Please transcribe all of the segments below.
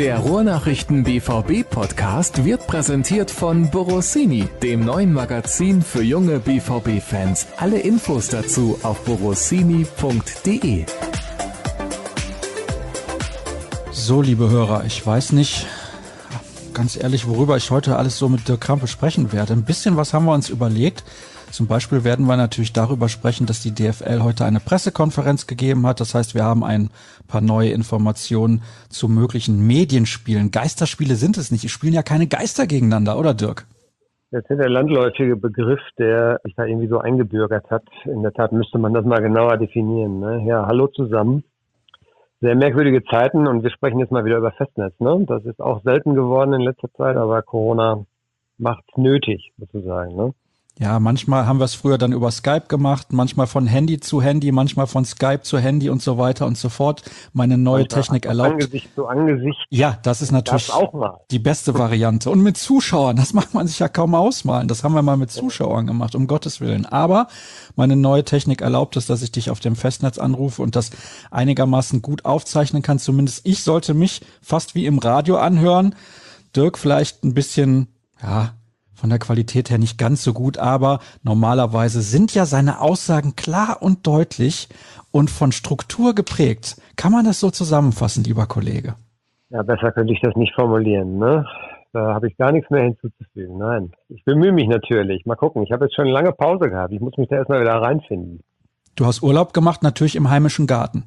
Der Ruhrnachrichten BVB Podcast wird präsentiert von Borossini, dem neuen Magazin für junge BVB-Fans. Alle Infos dazu auf borossini.de. So, liebe Hörer, ich weiß nicht, ganz ehrlich, worüber ich heute alles so mit Dirk Krampe sprechen werde. Ein bisschen was haben wir uns überlegt. Zum Beispiel werden wir natürlich darüber sprechen, dass die DFL heute eine Pressekonferenz gegeben hat. Das heißt, wir haben ein paar neue Informationen zu möglichen Medienspielen. Geisterspiele sind es nicht. Es spielen ja keine Geister gegeneinander, oder Dirk? Das ist der landläufige Begriff, der sich da irgendwie so eingebürgert hat. In der Tat müsste man das mal genauer definieren, ne? Ja, hallo zusammen. Sehr merkwürdige Zeiten und wir sprechen jetzt mal wieder über Festnetz, ne? Das ist auch selten geworden in letzter Zeit, aber Corona macht's nötig, sozusagen, ne? Ja, manchmal haben wir es früher dann über Skype gemacht, manchmal von Handy zu Handy, manchmal von Skype zu Handy und so weiter und so fort. Meine neue manchmal Technik erlaubt. Angesicht zu Angesicht. Ja, das ist natürlich auch mal die beste Variante. Und mit Zuschauern, das mag man sich ja kaum ausmalen. Das haben wir mal mit Zuschauern gemacht, um Gottes Willen. Aber meine neue Technik erlaubt es, dass ich dich auf dem Festnetz anrufe und das einigermaßen gut aufzeichnen kann. Zumindest ich sollte mich fast wie im Radio anhören. Dirk vielleicht ein bisschen, ja, von der Qualität her nicht ganz so gut, aber normalerweise sind ja seine Aussagen klar und deutlich und von Struktur geprägt. Kann man das so zusammenfassen, lieber Kollege? Ja, besser könnte ich das nicht formulieren, ne? Da habe ich gar nichts mehr hinzuzufügen. Nein, ich bemühe mich natürlich. Mal gucken, ich habe jetzt schon eine lange Pause gehabt. Ich muss mich da erstmal wieder reinfinden. Du hast Urlaub gemacht, natürlich im heimischen Garten.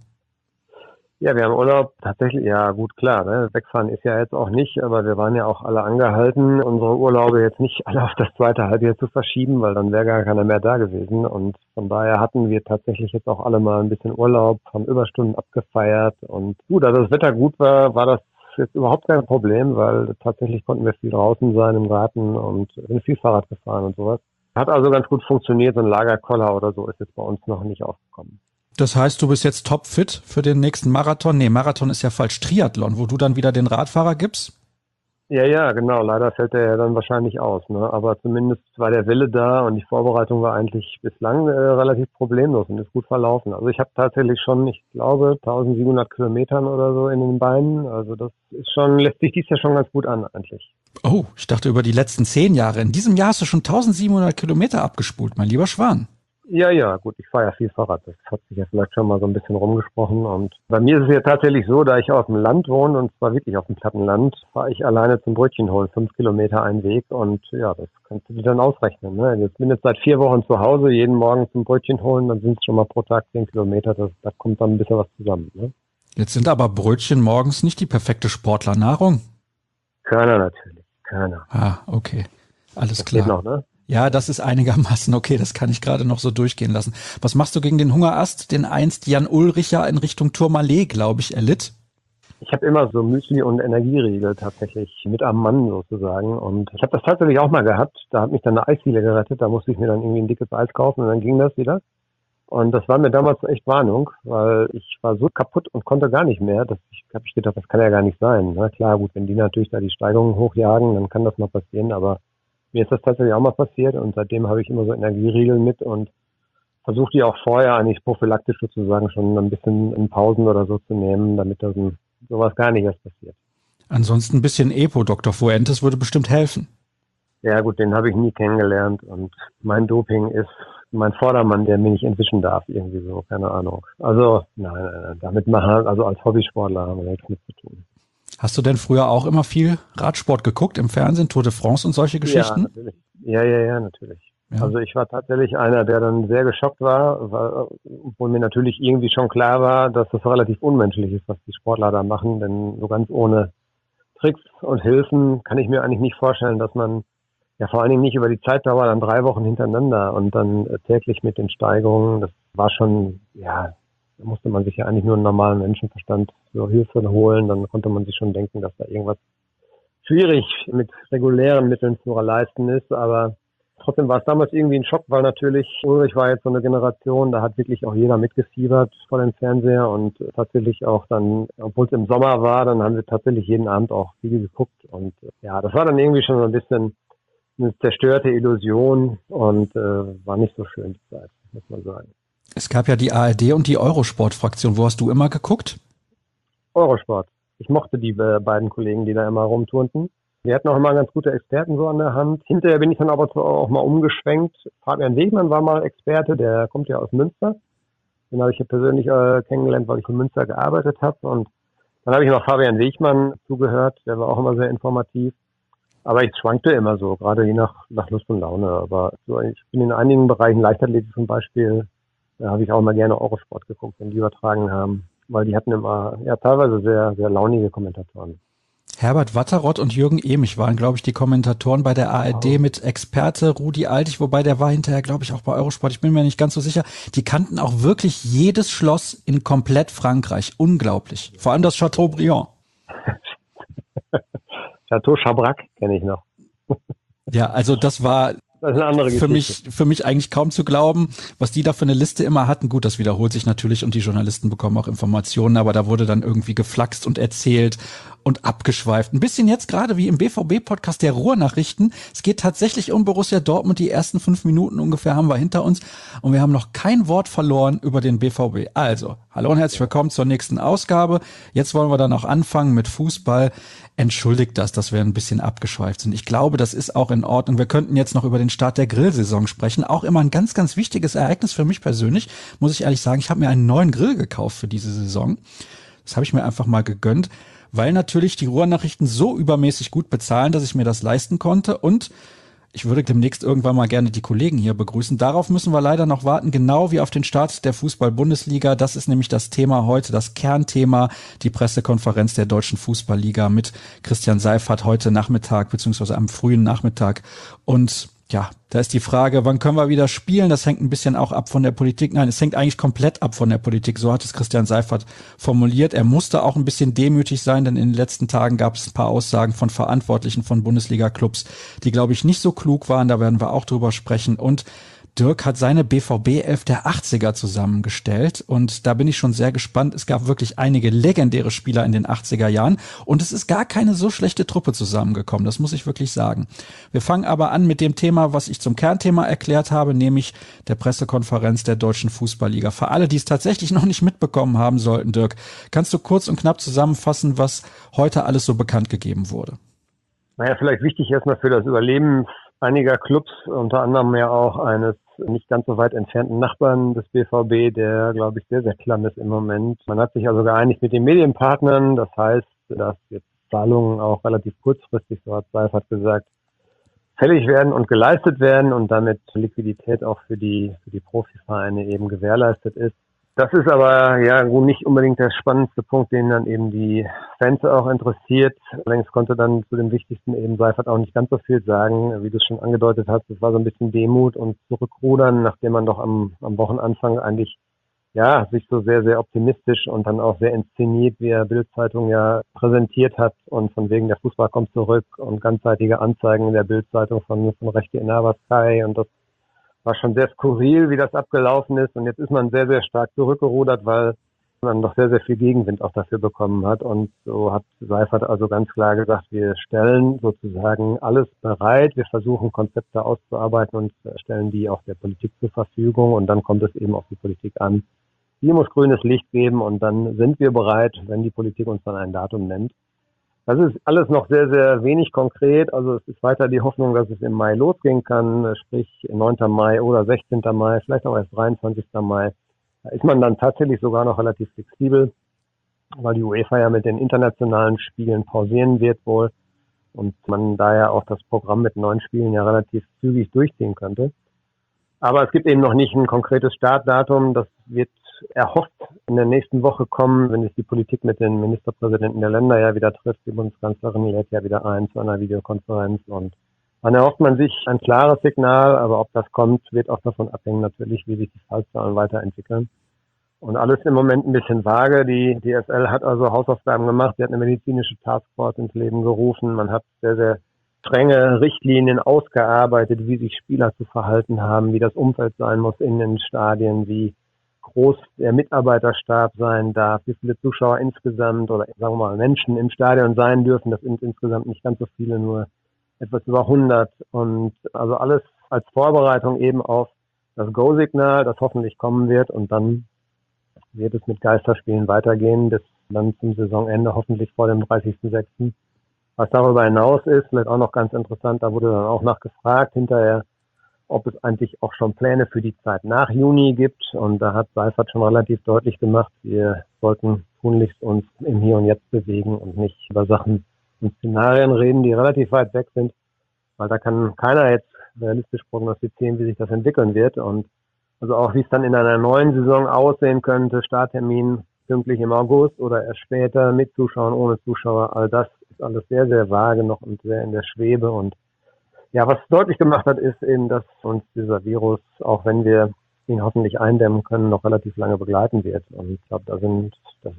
Ja, wir haben Urlaub tatsächlich, ja gut, klar, ne? Wegfahren ist ja jetzt auch nicht, aber wir waren ja auch alle angehalten, unsere Urlaube jetzt nicht alle auf das zweite Halbjahr zu verschieben, weil dann wäre gar keiner mehr da gewesen und von daher hatten wir tatsächlich jetzt auch alle mal ein bisschen Urlaub, haben Überstunden abgefeiert und gut, als das Wetter gut war, war das jetzt überhaupt kein Problem, weil tatsächlich konnten wir viel draußen sein im Garten und sind viel Fahrrad gefahren und sowas. Hat also ganz gut funktioniert, so ein Lagerkoller oder so ist jetzt bei uns noch nicht aufgekommen. Das heißt, du bist jetzt topfit für den nächsten Marathon? Nee, Marathon ist ja falsch, Triathlon, wo du dann wieder den Radfahrer gibst? Ja, genau. Leider fällt der ja dann wahrscheinlich aus, ne? Aber zumindest war der Wille da und die Vorbereitung war eigentlich bislang relativ problemlos und ist gut verlaufen. Also ich habe tatsächlich schon, ich glaube, 1700 Kilometern oder so in den Beinen. Also das ist schon, lässt sich dies ja schon ganz gut an eigentlich. Oh, ich dachte über die letzten 10 Jahre. In diesem Jahr hast du schon 1700 Kilometer abgespult, mein lieber Schwan. Ja, gut, ich fahre ja viel Fahrrad. Das hat sich ja vielleicht schon mal so ein bisschen rumgesprochen. Und bei mir ist es ja tatsächlich so, da ich auf dem Land wohne, und zwar wirklich auf dem Plattenland, fahre ich alleine zum Brötchen holen, 5 Kilometer einen Weg. Und ja, das kannst du dir dann ausrechnen, ne? Jetzt bin ich seit 4 Wochen zu Hause, jeden Morgen zum Brötchen holen, dann sind es schon mal pro Tag 10 Kilometer. Da kommt dann ein bisschen was zusammen, ne? Jetzt sind aber Brötchen morgens nicht die perfekte Sportlernahrung. Körner natürlich, Körner. Ah, okay. Alles das klar. Geht noch, ne? Ja, das ist einigermaßen okay, das kann ich gerade noch so durchgehen lassen. Was machst du gegen den Hungerast, den einst Jan Ulrich ja in Richtung Tourmalet, glaube ich, erlitt? Ich habe immer so Müsli und Energieriegel tatsächlich mit am Mann sozusagen und ich habe das tatsächlich auch mal gehabt. Da hat mich dann eine Eisdiele gerettet, da musste ich mir dann irgendwie ein dickes Eis kaufen und dann ging das wieder. Und das war mir damals echt Warnung, weil ich war so kaputt und konnte gar nicht mehr, dass ich habe gedacht, das kann ja gar nicht sein. Na klar, gut, wenn die natürlich da die Steigerungen hochjagen, dann kann das mal passieren, aber mir ist das tatsächlich auch mal passiert und seitdem habe ich immer so Energieriegel mit und versuche die auch vorher eigentlich prophylaktisch sozusagen schon ein bisschen in Pausen oder so zu nehmen, damit das sowas gar nicht erst passiert. Ansonsten ein bisschen Epo, Dr. Fuentes würde bestimmt helfen. Ja gut, den habe ich nie kennengelernt und mein Doping ist mein Vordermann, der mir nicht entwischen darf, irgendwie so, keine Ahnung. Also nein, damit machen, also als Hobbysportler haben wir nichts mit zu tun. Hast du denn früher auch immer viel Radsport geguckt im Fernsehen, Tour de France und solche Geschichten? Ja, natürlich. Ja, natürlich. Ja. Also ich war tatsächlich einer, der dann sehr geschockt war, obwohl mir natürlich irgendwie schon klar war, dass das relativ unmenschlich ist, was die Sportler da machen, denn so ganz ohne Tricks und Hilfen kann ich mir eigentlich nicht vorstellen, dass man ja vor allen Dingen nicht über die Zeitdauer dann 3 Wochen hintereinander und dann täglich mit den Steigerungen, das war schon, ja, da musste man sich ja eigentlich nur einen normalen Menschenverstand für Hilfe holen. Dann konnte man sich schon denken, dass da irgendwas schwierig mit regulären Mitteln zu leisten ist. Aber trotzdem war es damals irgendwie ein Schock, weil natürlich Ulrich war jetzt so eine Generation, da hat wirklich auch jeder mitgefiebert vor dem Fernseher und tatsächlich auch dann, obwohl es im Sommer war, dann haben wir tatsächlich jeden Abend auch Video geguckt. Und ja, das war dann irgendwie schon so ein bisschen eine zerstörte Illusion und war nicht so schön die Zeit, muss man sagen. Es gab ja die ARD und die Eurosport-Fraktion. Wo hast du immer geguckt? Eurosport. Ich mochte die beiden Kollegen, die da immer rumturnten. Die hatten auch immer ganz gute Experten so an der Hand. Hinterher bin ich dann aber auch mal umgeschwenkt. Fabian Wegmann war mal Experte, der kommt ja aus Münster. Den habe ich ja persönlich kennengelernt, weil ich in Münster gearbeitet habe. Und dann habe ich noch Fabian Wegmann zugehört, der war auch immer sehr informativ. Aber ich schwankte immer so, gerade je nach Lust und Laune. Aber so, ich bin in einigen Bereichen, Leichtathletik zum Beispiel, da habe ich auch mal gerne Eurosport geguckt, wenn die übertragen haben. Weil die hatten immer teilweise sehr, sehr launige Kommentatoren. Herbert Watteroth und Jürgen Emich waren, glaube ich, die Kommentatoren bei der ARD mit Experte Rudi Altig, wobei der war hinterher, glaube ich, auch bei Eurosport. Ich bin mir nicht ganz so sicher. Die kannten auch wirklich jedes Schloss in komplett Frankreich. Unglaublich. Vor allem das Chateaubriand. Chateau Chabrac kenne ich noch. Ja, also das war das ist eine andere Geschichte. Für mich eigentlich kaum zu glauben, was die da für eine Liste immer hatten. Gut, das wiederholt sich natürlich und die Journalisten bekommen auch Informationen, aber da wurde dann irgendwie geflaxt und erzählt und abgeschweift. Ein bisschen jetzt gerade wie im BVB-Podcast der Ruhrnachrichten. Es geht tatsächlich um Borussia Dortmund. Die ersten 5 Minuten ungefähr haben wir hinter uns und wir haben noch kein Wort verloren über den BVB. Also, hallo und herzlich willkommen zur nächsten Ausgabe. Jetzt wollen wir dann auch anfangen mit Fußball. Entschuldigt das, dass wir ein bisschen abgeschweift sind. Ich glaube, das ist auch in Ordnung. Wir könnten jetzt noch über den Start der Grillsaison sprechen. Auch immer ein ganz, ganz wichtiges Ereignis für mich persönlich. Muss ich ehrlich sagen, ich habe mir einen neuen Grill gekauft für diese Saison. Das habe ich mir einfach mal gegönnt, weil natürlich die Ruhrnachrichten so übermäßig gut bezahlen, dass ich mir das leisten konnte. Und ich würde demnächst irgendwann mal gerne die Kollegen hier begrüßen. Darauf müssen wir leider noch warten, genau wie auf den Start der Fußball-Bundesliga. Das ist nämlich das Thema heute, das Kernthema, die Pressekonferenz der Deutschen Fußballliga mit Christian Seifert heute Nachmittag, beziehungsweise am frühen Nachmittag. Und ja, da ist die Frage, wann können wir wieder spielen? Das hängt ein bisschen auch ab von der Politik. Nein, es hängt eigentlich komplett ab von der Politik. So hat es Christian Seifert formuliert. Er musste auch ein bisschen demütig sein, denn in den letzten Tagen gab es ein paar Aussagen von Verantwortlichen von Bundesliga-Clubs, die, glaube ich, nicht so klug waren. Da werden wir auch drüber sprechen. Und Dirk hat seine BVB-11 der 80er zusammengestellt und da bin ich schon sehr gespannt. Es gab wirklich einige legendäre Spieler in den 80er Jahren und es ist gar keine so schlechte Truppe zusammengekommen, das muss ich wirklich sagen. Wir fangen aber an mit dem Thema, was ich zum Kernthema erklärt habe, nämlich der Pressekonferenz der Deutschen Fußballliga. Für alle, die es tatsächlich noch nicht mitbekommen haben sollten, Dirk, kannst du kurz und knapp zusammenfassen, was heute alles so bekannt gegeben wurde? Naja, vielleicht wichtig erstmal für das Überleben einiger Clubs, unter anderem ja auch eines nicht ganz so weit entfernten Nachbarn des BVB, der, glaube ich, sehr, sehr klamm ist im Moment. Man hat sich also geeinigt mit den Medienpartnern. Das heißt, dass jetzt Zahlungen auch relativ kurzfristig, so hat Seifert gesagt, fällig werden und geleistet werden und damit Liquidität auch für die Profivereine eben gewährleistet ist. Das ist aber ja nicht unbedingt der spannendste Punkt, den dann eben die Fans auch interessiert. Allerdings konnte dann zu dem Wichtigsten eben Seifert auch nicht ganz so viel sagen, wie du es schon angedeutet hast. Es war so ein bisschen Demut und Zurückrudern, nachdem man doch am Wochenanfang eigentlich sich so sehr, sehr optimistisch und dann auch sehr inszeniert, wie er Bild-Zeitung ja präsentiert hat und von wegen der Fußball kommt zurück und ganzseitige Anzeigen in der Bild-Zeitung von Rechte in Sky und das war schon sehr skurril, wie das abgelaufen ist. Und jetzt ist man sehr, sehr stark zurückgerudert, weil man doch sehr, sehr viel Gegenwind auch dafür bekommen hat. Und so hat Seifert also ganz klar gesagt, wir stellen sozusagen alles bereit. Wir versuchen, Konzepte auszuarbeiten und stellen die auch der Politik zur Verfügung. Und dann kommt es eben auf die Politik an. Die muss grünes Licht geben und dann sind wir bereit, wenn die Politik uns dann ein Datum nennt. Das ist alles noch sehr, sehr wenig konkret. Also es ist weiter die Hoffnung, dass es im Mai losgehen kann, sprich 9. Mai oder 16. Mai, vielleicht auch erst 23. Mai. Da ist man dann tatsächlich sogar noch relativ flexibel, weil die UEFA ja mit den internationalen Spielen pausieren wird wohl und man daher auch das Programm mit 9 Spielen ja relativ zügig durchziehen könnte. Aber es gibt eben noch nicht ein konkretes Startdatum. Das wird erhofft in der nächsten Woche kommen, wenn sich die Politik mit den Ministerpräsidenten der Länder ja wieder trifft. Die Bundeskanzlerin lädt ja wieder ein zu einer Videokonferenz und dann erhofft man sich ein klares Signal, aber ob das kommt, wird auch davon abhängen natürlich, wie sich die Fallzahlen weiterentwickeln. Und alles im Moment ein bisschen vage. Die DFL hat also Hausaufgaben gemacht. Sie hat eine medizinische Taskforce ins Leben gerufen. Man hat sehr, sehr strenge Richtlinien ausgearbeitet, wie sich Spieler zu verhalten haben, wie das Umfeld sein muss in den Stadien, wie groß der Mitarbeiterstab sein darf, wie viele Zuschauer insgesamt oder sagen wir mal Menschen im Stadion sein dürfen. Das sind insgesamt nicht ganz so viele, nur etwas über 100. Und also alles als Vorbereitung eben auf das Go-Signal, das hoffentlich kommen wird. Und dann wird es mit Geisterspielen weitergehen, bis dann zum Saisonende hoffentlich vor dem 30.06. Was darüber hinaus ist, vielleicht auch noch ganz interessant, da wurde dann auch nachgefragt hinterher, ob es eigentlich auch schon Pläne für die Zeit nach Juni gibt. Und da hat Seifert schon relativ deutlich gemacht, wir sollten tunlichst uns im Hier und Jetzt bewegen und nicht über Sachen und Szenarien reden, die relativ weit weg sind, weil da kann keiner jetzt realistisch prognostizieren, wie sich das entwickeln wird. Und also auch wie es dann in einer neuen Saison aussehen könnte, Starttermin pünktlich im August oder erst später mit Zuschauern, ohne Zuschauer, all das ist alles sehr, sehr vage noch und sehr in der Schwebe. Und ja, was deutlich gemacht hat, ist eben, dass uns dieser Virus, auch wenn wir ihn hoffentlich eindämmen können, noch relativ lange begleiten wird. Und ich glaube, da sind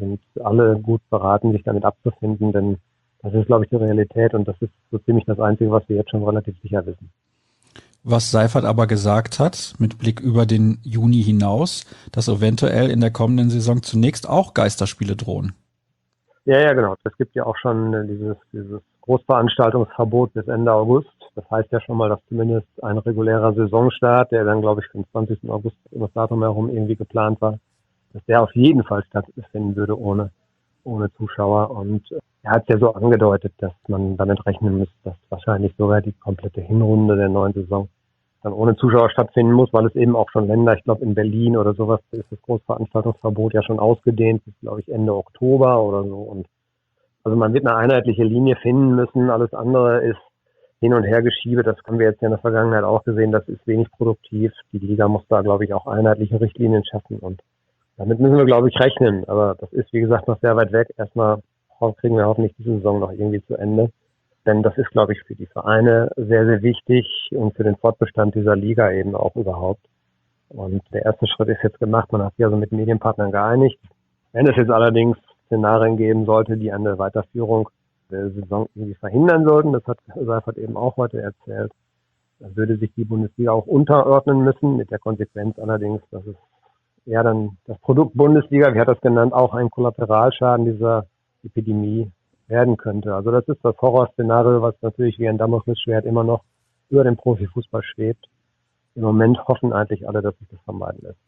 alle gut beraten, sich damit abzufinden, denn das ist, glaube ich, die Realität und das ist so ziemlich das Einzige, was wir jetzt schon relativ sicher wissen. Was Seifert aber gesagt hat, mit Blick über den Juni hinaus, dass eventuell in der kommenden Saison zunächst auch Geisterspiele drohen. Ja, genau. Es gibt ja auch schon dieses Großveranstaltungsverbot bis Ende August. Das heißt ja schon mal, dass zumindest ein regulärer Saisonstart, der dann, glaube ich, für den 20. August um das Datum herum irgendwie geplant war, dass der auf jeden Fall stattfinden würde ohne Zuschauer. Und er hat es ja so angedeutet, dass man damit rechnen muss, dass wahrscheinlich sogar die komplette Hinrunde der neuen Saison dann ohne Zuschauer stattfinden muss, weil es eben auch schon Länder, ich glaube in Berlin oder sowas, ist das Großveranstaltungsverbot ja schon ausgedehnt bis, glaube ich, Ende Oktober oder so. Und also man wird eine einheitliche Linie finden müssen. Alles andere ist Hin- und Hergeschiebe. Das haben wir jetzt ja in der Vergangenheit auch gesehen. Das ist wenig produktiv. Die Liga muss da, glaube ich, auch einheitliche Richtlinien schaffen. Und damit müssen wir, glaube ich, rechnen. Aber das ist, wie gesagt, noch sehr weit weg. Erstmal kriegen wir hoffentlich diese Saison noch irgendwie zu Ende. Denn das ist, glaube ich, für die Vereine sehr, sehr wichtig und für den Fortbestand dieser Liga eben auch überhaupt. Und der erste Schritt ist jetzt gemacht. Man hat sich also mit Medienpartnern geeinigt. Wenn es jetzt allerdings Szenarien geben sollte, die eine Weiterführung der Saison irgendwie verhindern sollten, das hat Seifert eben auch heute erzählt, dann würde sich die Bundesliga auch unterordnen müssen, mit der Konsequenz allerdings, dass es eher dann das Produkt Bundesliga, wie hat das genannt, auch ein Kollateralschaden dieser Epidemie werden könnte. Also das ist das Horrorszenario, was natürlich wie ein Damoklesschwert immer noch über dem Profifußball schwebt. Im Moment hoffen eigentlich alle, dass sich das vermeiden lässt.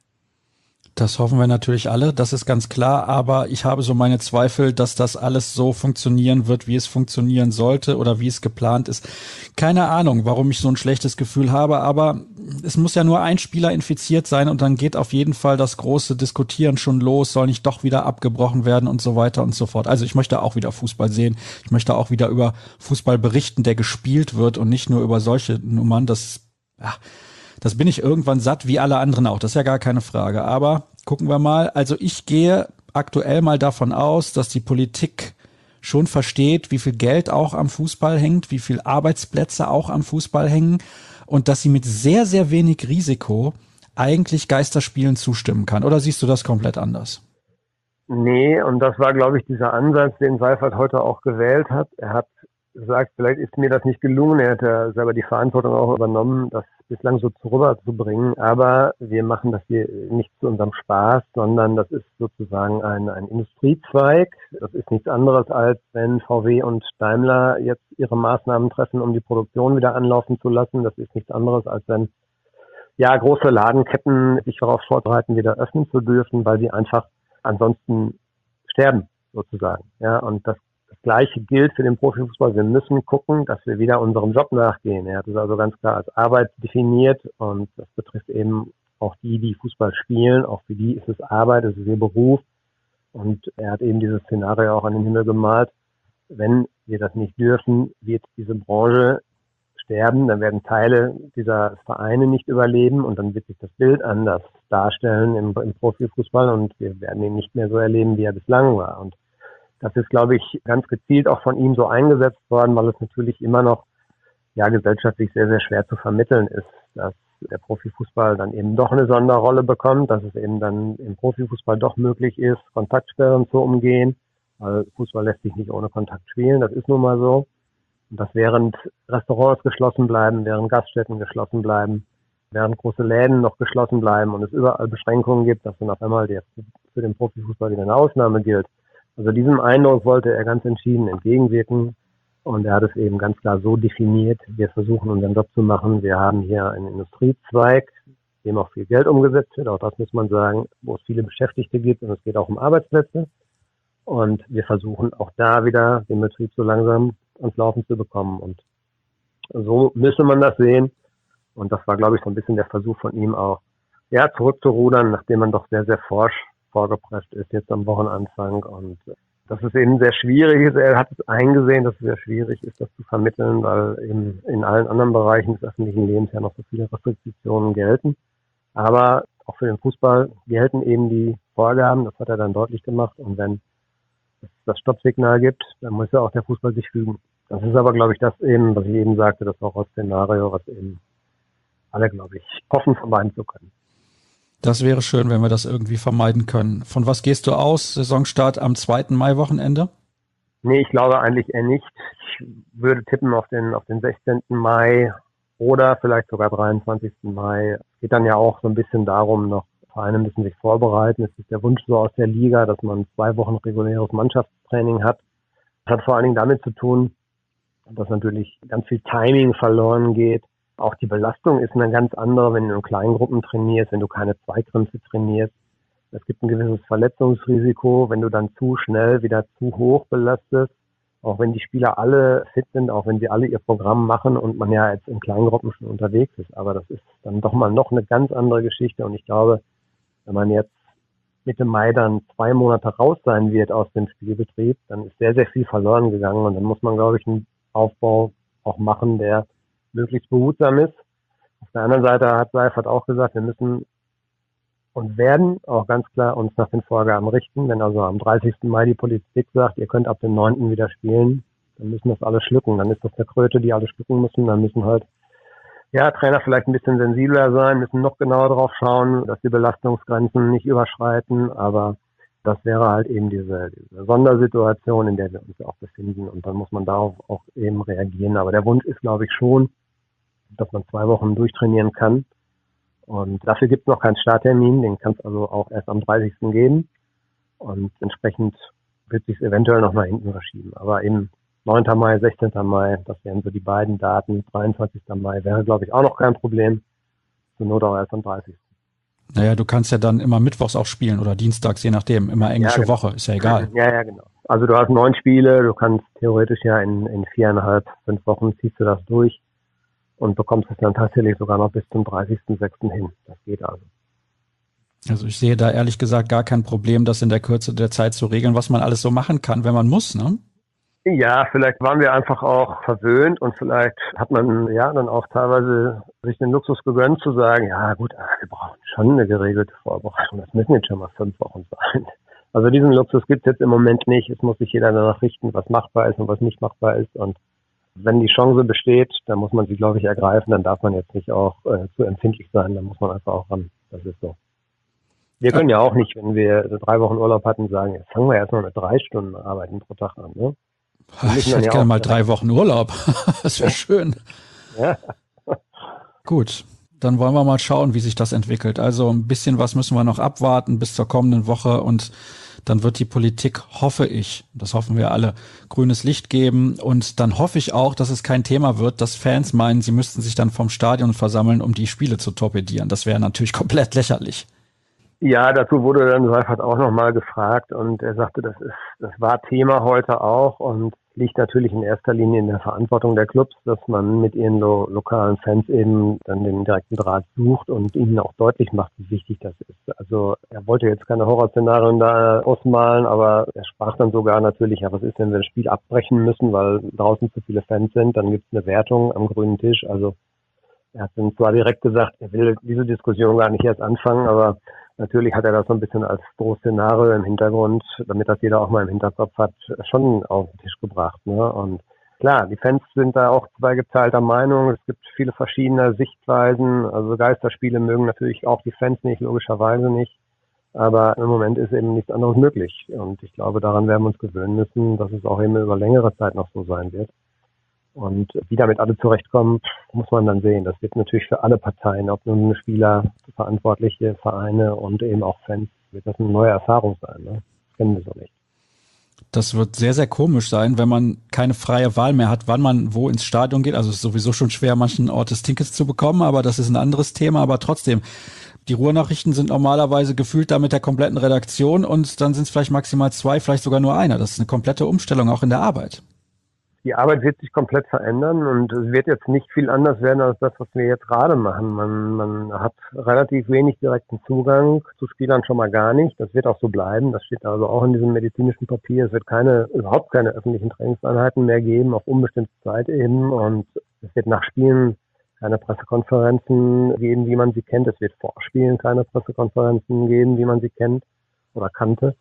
Das hoffen wir natürlich alle, das ist ganz klar, aber ich habe so meine Zweifel, dass das alles so funktionieren wird, wie es funktionieren sollte oder wie es geplant ist. Keine Ahnung, warum ich so ein schlechtes Gefühl habe, aber es muss ja nur ein Spieler infiziert sein und dann geht auf jeden Fall das große Diskutieren schon los, soll nicht doch wieder abgebrochen werden und so weiter und so fort. Also ich möchte auch wieder Fußball sehen, ich möchte auch wieder über Fußball berichten, der gespielt wird und nicht nur über solche Nummern, das bin ich irgendwann satt, wie alle anderen auch. Das ist ja gar keine Frage. Aber gucken wir mal. Also ich gehe aktuell mal davon aus, dass die Politik schon versteht, wie viel Geld auch am Fußball hängt, wie viel Arbeitsplätze auch am Fußball hängen und dass sie mit sehr, sehr wenig Risiko eigentlich Geisterspielen zustimmen kann. Oder siehst du das komplett anders? Nee, und das war, glaube ich, dieser Ansatz, den Seifert heute auch gewählt hat. Er hat gesagt, vielleicht ist mir das nicht gelungen. Er hat ja selber die Verantwortung auch übernommen, das bislang so rüberzubringen. Aber wir machen das hier nicht zu unserem Spaß, sondern das ist sozusagen ein Industriezweig. Das ist nichts anderes, als wenn VW und Daimler jetzt ihre Maßnahmen treffen, um die Produktion wieder anlaufen zu lassen. Das ist nichts anderes, als wenn große Ladenketten sich darauf vorbereiten, wieder öffnen zu dürfen, weil sie einfach ansonsten sterben, sozusagen. Ja, und das Gleiche gilt für den Profifußball. Wir müssen gucken, dass wir wieder unserem Job nachgehen. Er hat es also ganz klar als Arbeit definiert und das betrifft eben auch die Fußball spielen. Auch für die ist es Arbeit, es ist ihr Beruf. Und er hat eben dieses Szenario auch an den Himmel gemalt. Wenn wir das nicht dürfen, wird diese Branche sterben. Dann werden Teile dieser Vereine nicht überleben und dann wird sich das Bild anders darstellen im Profifußball und wir werden ihn nicht mehr so erleben, wie er bislang war. Und das ist, glaube ich, ganz gezielt auch von ihm so eingesetzt worden, weil es natürlich immer noch gesellschaftlich sehr, sehr schwer zu vermitteln ist, dass der Profifußball dann eben doch eine Sonderrolle bekommt, dass es eben dann im Profifußball doch möglich ist, Kontaktsperren zu umgehen, weil Fußball lässt sich nicht ohne Kontakt spielen, das ist nun mal so. Und dass während Restaurants geschlossen bleiben, während Gaststätten geschlossen bleiben, während große Läden noch geschlossen bleiben und es überall Beschränkungen gibt, dass dann auf einmal für den Profifußball wieder eine Ausnahme gilt. Also diesem Eindruck wollte er ganz entschieden entgegenwirken und er hat es eben ganz klar so definiert, wir versuchen unseren Job zu machen. Wir haben hier einen Industriezweig, dem auch viel Geld umgesetzt wird, auch das muss man sagen, wo es viele Beschäftigte gibt und es geht auch um Arbeitsplätze. Und wir versuchen auch da wieder den Betrieb so langsam ans Laufen zu bekommen. Und so müsste man das sehen. Und das war, glaube ich, so ein bisschen der Versuch von ihm auch, ja, zurückzurudern, nachdem man doch sehr, sehr forsch vorgeprescht ist jetzt am Wochenanfang. Und dass es eben sehr schwierig ist. Er hat es eingesehen, dass es sehr schwierig ist, das zu vermitteln, weil eben in allen anderen Bereichen des öffentlichen Lebens ja noch so viele Restriktionen gelten. Aber auch für den Fußball gelten eben die Vorgaben, das hat er dann deutlich gemacht. Und wenn es das Stoppsignal gibt, dann muss ja auch der Fußball sich fügen. Das ist aber, glaube ich, das eben, was ich eben sagte, das Horror-Szenario, was eben alle, glaube ich, hoffen, vermeiden zu können. Das wäre schön, wenn wir das irgendwie vermeiden können. Von was gehst du aus? Saisonstart am 2. Mai-Wochenende? Nee, ich glaube eigentlich eher nicht. Ich würde tippen auf den 16. Mai oder vielleicht sogar 23. Mai. Es geht dann ja auch so ein bisschen darum, noch Vereine müssen sich vorbereiten. Es ist der Wunsch so aus der Liga, dass man 2 Wochen reguläres Mannschaftstraining hat. Das hat vor allen Dingen damit zu tun, dass natürlich ganz viel Timing verloren geht. Auch die Belastung ist eine ganz andere, wenn du in kleinen Gruppen trainierst, wenn du keine Zweikrämpfe trainierst. Es gibt ein gewisses Verletzungsrisiko, wenn du dann zu schnell wieder zu hoch belastest. Auch wenn die Spieler alle fit sind, auch wenn sie alle ihr Programm machen und man ja jetzt in kleinen Gruppen schon unterwegs ist. Aber das ist dann doch mal noch eine ganz andere Geschichte. Und ich glaube, wenn man jetzt Mitte Mai dann 2 Monate raus sein wird aus dem Spielbetrieb, dann ist sehr, sehr viel verloren gegangen. Und dann muss man, glaube ich, einen Aufbau auch machen, der möglichst behutsam ist. Auf der anderen Seite hat Seifert auch gesagt, wir müssen und werden auch ganz klar uns nach den Vorgaben richten. Wenn also am 30. Mai die Politik sagt, ihr könnt ab dem 9. wieder spielen, dann müssen das alle schlucken. Dann ist das der Kröte, die alle schlucken müssen. Dann müssen halt, ja, Trainer vielleicht ein bisschen sensibler sein, müssen noch genauer drauf schauen, dass die Belastungsgrenzen nicht überschreiten. Aber das wäre halt eben diese Sondersituation, in der wir uns auch befinden. Und dann muss man darauf auch eben reagieren. Aber der Wunsch ist, glaube ich, schon, dass man 2 Wochen durchtrainieren kann. Und dafür gibt es noch keinen Starttermin. Den kann es also auch erst am 30. geben. Und entsprechend wird sich eventuell noch nach hinten verschieben. Aber eben 9. Mai, 16. Mai, das wären so die beiden Daten. 23. Mai wäre, glaube ich, auch noch kein Problem. Zur Not auch erst am 30. Naja, du kannst ja dann immer mittwochs auch spielen oder dienstags, je nachdem. Immer englische Woche, ist ja egal. Ja, genau. Also du hast 9 Spiele, du kannst theoretisch ja in 4,5, 5 Wochen ziehst du das durch und bekommst es dann tatsächlich sogar noch bis zum 30.06. hin. Das geht also. Also ich sehe da ehrlich gesagt gar kein Problem, das in der Kürze der Zeit zu regeln, was man alles so machen kann, wenn man muss, ne? Ja, vielleicht waren wir einfach auch verwöhnt und vielleicht hat man ja dann auch teilweise sich den Luxus gegönnt zu sagen, ja gut, wir brauchen schon eine geregelte Vorbereitung. Das müssen jetzt schon mal 5 Wochen sein. Also diesen Luxus gibt es jetzt im Moment nicht. Es muss sich jeder danach richten, was machbar ist und was nicht machbar ist. Und wenn die Chance besteht, dann muss man sie, glaube ich, ergreifen. Dann darf man jetzt nicht auch zu empfindlich sein. Dann muss man einfach auch ran. Das ist so. Wir können ja auch nicht, wenn wir 3 Wochen Urlaub hatten, sagen, jetzt fangen wir erstmal mit 3 Stunden Arbeiten pro Tag an. Ne? Ich hätte gerne mal 3 Wochen Urlaub. Das wäre schön. Ja. Gut, dann wollen wir mal schauen, wie sich das entwickelt. Also ein bisschen was müssen wir noch abwarten bis zur kommenden Woche und dann wird die Politik, hoffe ich, das hoffen wir alle, grünes Licht geben und dann hoffe ich auch, dass es kein Thema wird, dass Fans meinen, sie müssten sich dann vom Stadion versammeln, um die Spiele zu torpedieren. Das wäre natürlich komplett lächerlich. Ja, dazu wurde dann Seifert auch nochmal gefragt und er sagte, das war Thema heute auch und liegt natürlich in erster Linie in der Verantwortung der Clubs, dass man mit ihren lokalen Fans eben dann den direkten Draht sucht und ihnen auch deutlich macht, wie wichtig das ist. Also er wollte jetzt keine Horrorszenarien da ausmalen, aber er sprach dann sogar natürlich, ja, was ist denn, wenn wir das Spiel abbrechen müssen, weil draußen zu viele Fans sind, dann gibt es eine Wertung am grünen Tisch. Also er hat dann zwar direkt gesagt, er will diese Diskussion gar nicht erst anfangen, aber natürlich hat er das so ein bisschen als Drohszenario im Hintergrund, damit das jeder auch mal im Hinterkopf hat, schon auf den Tisch gebracht. Ne? Und klar, die Fans sind da auch zweigeteilter Meinung. Es gibt viele verschiedene Sichtweisen. Also Geisterspiele mögen natürlich auch die Fans nicht, logischerweise nicht. Aber im Moment ist eben nichts anderes möglich. Und ich glaube, daran werden wir uns gewöhnen müssen, dass es auch eben über längere Zeit noch so sein wird. Und wie damit alle zurechtkommen, muss man dann sehen. Das wird natürlich für alle Parteien, ob nun Spieler, Verantwortliche, Vereine und eben auch Fans, wird das eine neue Erfahrung sein. Ne? Das kennen wir so nicht. Das wird sehr, sehr komisch sein, wenn man keine freie Wahl mehr hat, wann man wo ins Stadion geht. Also es ist sowieso schon schwer, manchen Ortes Tickets zu bekommen, aber das ist ein anderes Thema. Aber trotzdem, Die Ruhrnachrichten sind normalerweise gefühlt da mit der kompletten Redaktion und dann sind es vielleicht maximal 2, vielleicht sogar nur einer. Das ist eine komplette Umstellung auch in der Arbeit. Die Arbeit wird sich komplett verändern und es wird jetzt nicht viel anders werden als das, was wir jetzt gerade machen. Man hat relativ wenig direkten Zugang zu Spielern, schon mal gar nicht. Das wird auch so bleiben. Das steht also auch in diesem medizinischen Papier. Es wird überhaupt keine öffentlichen Trainingseinheiten mehr geben, auf unbestimmte Zeit eben. Und es wird nach Spielen keine Pressekonferenzen geben, wie man sie kennt. Es wird vor Spielen keine Pressekonferenzen geben, wie man sie kennt oder kannte.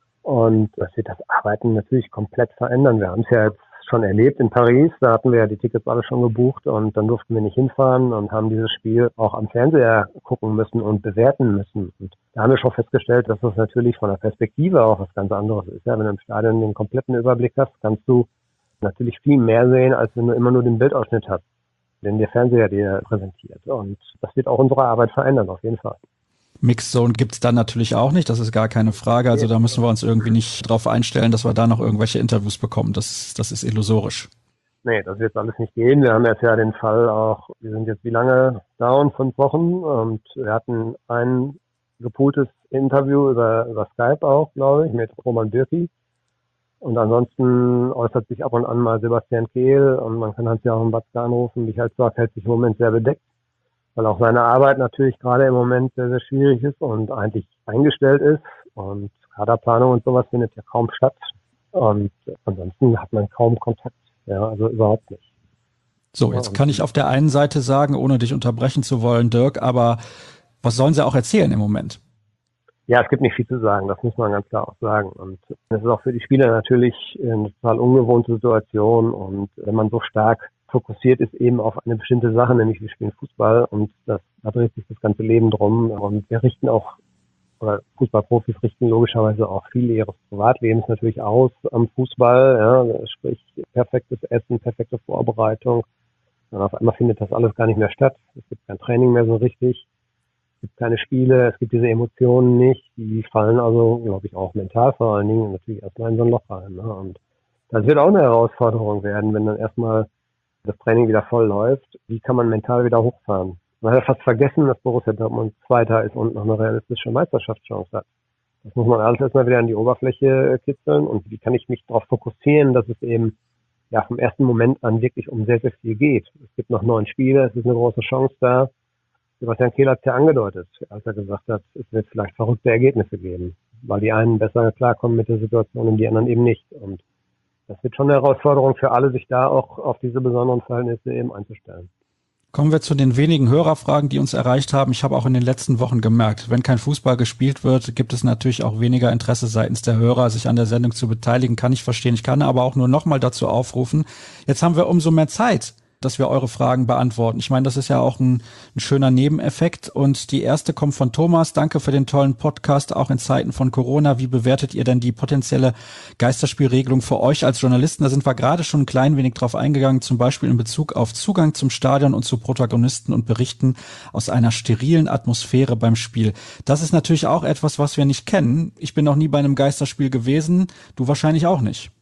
Und das wird das Arbeiten natürlich komplett verändern. Wir haben es ja jetzt schon erlebt in Paris, da hatten wir ja die Tickets alle schon gebucht und dann durften wir nicht hinfahren und haben dieses Spiel auch am Fernseher gucken müssen und bewerten müssen. Und da haben wir schon festgestellt, dass das natürlich von der Perspektive auch was ganz anderes ist. Ja, wenn du im Stadion den kompletten Überblick hast, kannst du natürlich viel mehr sehen, als wenn du immer nur den Bildausschnitt hast, den der Fernseher dir präsentiert. Und das wird auch unsere Arbeit verändern, auf jeden Fall. Mixzone gibt's dann natürlich auch nicht, das ist gar keine Frage. Also da müssen wir uns irgendwie nicht drauf einstellen, dass wir da noch irgendwelche Interviews bekommen. Das ist illusorisch. Nee, das wird alles nicht gehen. Wir haben jetzt ja den Fall auch, wir sind jetzt wie lange down? 5 Wochen und wir hatten ein gepooltes Interview über Skype auch, glaube ich, mit Roman Bürki. Und ansonsten äußert sich ab und an mal Sebastian Kehl und man kann Hans-Joachim Watzke anrufen. Michael Zorc hält sich im Moment sehr bedeckt, weil auch seine Arbeit natürlich gerade im Moment sehr, sehr schwierig ist und eigentlich eingestellt ist. Und Kaderplanung und sowas findet ja kaum statt. Und ansonsten hat man kaum Kontakt. Ja, also überhaupt nicht. So, jetzt kann ich auf der einen Seite sagen, ohne dich unterbrechen zu wollen, Dirk, aber was sollen sie auch erzählen im Moment? Ja, es gibt nicht viel zu sagen, das muss man ganz klar auch sagen. Und das ist auch für die Spieler natürlich eine total ungewohnte Situation. Und wenn man so stark fokussiert ist eben auf eine bestimmte Sache, nämlich wir spielen Fußball und da dreht sich das ganze Leben drum. Und wir richten auch, oder Fußballprofis richten logischerweise auch viel ihres Privatlebens natürlich aus am Fußball, ja, sprich perfektes Essen, perfekte Vorbereitung. Und auf einmal findet das alles gar nicht mehr statt. Es gibt kein Training mehr so richtig. Es gibt keine Spiele, es gibt diese Emotionen nicht. Die fallen also, glaube ich, auch mental vor allen Dingen natürlich erstmal in so ein Loch rein. Ne? Und das wird auch eine Herausforderung werden, wenn dann erstmal das Training wieder voll läuft. Wie kann man mental wieder hochfahren? Man hat ja fast vergessen, dass Borussia Dortmund Zweiter ist und noch eine realistische Meisterschaftschance hat. Das muss man alles erstmal wieder an die Oberfläche kitzeln. Und wie kann ich mich darauf fokussieren, dass es eben ja vom ersten Moment an wirklich um sehr, sehr viel geht. Es gibt noch 9 Spiele, es ist eine große Chance da. Sebastian Kehl hat es ja angedeutet, als er gesagt hat, es wird vielleicht verrückte Ergebnisse geben, weil die einen besser klarkommen mit der Situation und die anderen eben nicht. Und das wird schon eine Herausforderung für alle, sich da auch auf diese besonderen Verhältnisse eben einzustellen. Kommen wir zu den wenigen Hörerfragen, die uns erreicht haben. Ich habe auch in den letzten Wochen gemerkt, wenn kein Fußball gespielt wird, gibt es natürlich auch weniger Interesse seitens der Hörer, sich an der Sendung zu beteiligen. Kann ich verstehen. Ich kann aber auch nur noch mal dazu aufrufen. Jetzt haben wir umso mehr Zeit, dass wir eure Fragen beantworten. Ich meine, das ist ja auch ein schöner Nebeneffekt. Und die erste kommt von Thomas. Danke für den tollen Podcast, auch in Zeiten von Corona. Wie bewertet ihr denn die potenzielle Geisterspielregelung für euch als Journalisten? Da sind wir gerade schon ein klein wenig drauf eingegangen, zum Beispiel in Bezug auf Zugang zum Stadion und zu Protagonisten und Berichten aus einer sterilen Atmosphäre beim Spiel. Das ist natürlich auch etwas, was wir nicht kennen. Ich bin noch nie bei einem Geisterspiel gewesen. Du wahrscheinlich auch nicht.